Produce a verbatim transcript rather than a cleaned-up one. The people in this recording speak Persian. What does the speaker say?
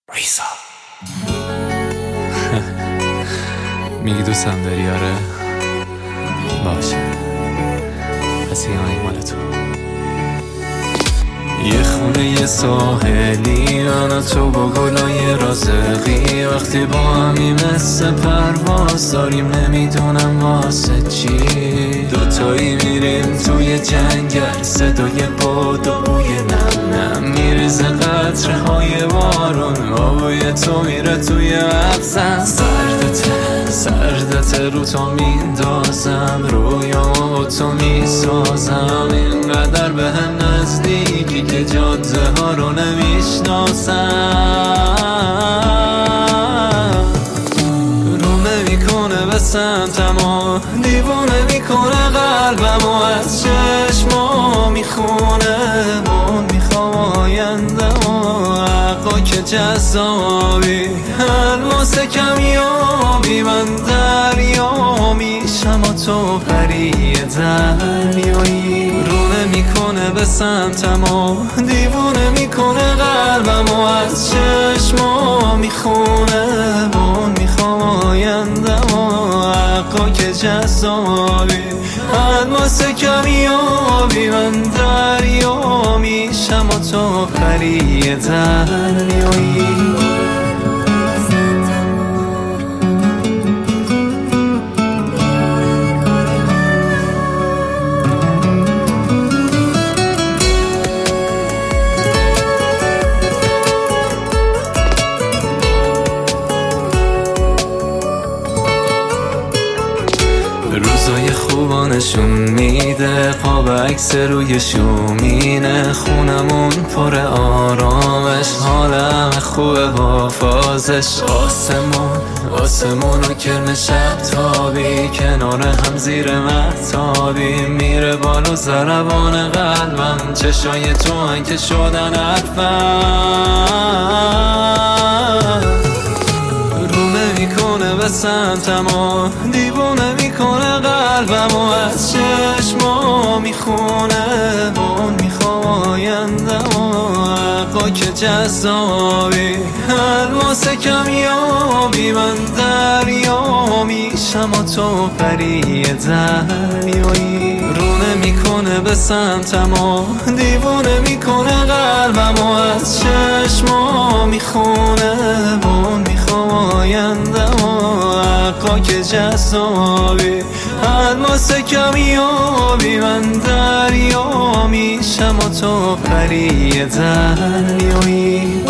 ریزا میگی دوستم داری؟ آره باشه، پس این آهنگ مال تو. یه خونه یه ساحلی، من و تو با گلای رازقی، وقتی با همی مثل پرواز داریم نمیدونم واسه چی. دوتایی میریم توی جنگل، صدای باد و بوی نم نم میریزه قطره های بارون، آبوی تو میره توی مغزم. سردته سردته رو تو میندازم، رویامو تو میسازم، اینقدر به هم نزدیکی که جاده ها رو نمیشناسم. رو نمیکنه به سمتم و دیوونه میکنه قلبم و از چشما میخونه من میخوام آیندم و حقا که جذابی الماس کمیابی، من دریا میشم و تو پری دریایی. رو نمیکنه به سمتم و دیوونه میکنه قلبم و از چشما میخونه من میخوام آیندم و حقا که جذابی الماس کمیابی، من دریا میشم و تو پری دریایی. روزای خوبانشون میده، قاب عکس روی شومینه، خونمون پر آرامش، حالم خوبه با فازش. آسمون آسمون و کرم شب تابی، کنار هم زیر مهتابی، میره بالا ضربان قلبم، چشای تو هن که شدن حرفم. رو نمیکنه به سمتم و دیوونه میکنه قلبم و از چشما میخونه من میخوام آیندم و حقا که جذابی الماس کمیابی، من دریا میشم و تو پری دریایی. رو نمیکنه به سمتم و دیوونه میکنه قلبم و از چشما میخونه من میخوام آیندم و حقا که جذابی الماس کمیابی، من دریا میشم و تو پری دریایی.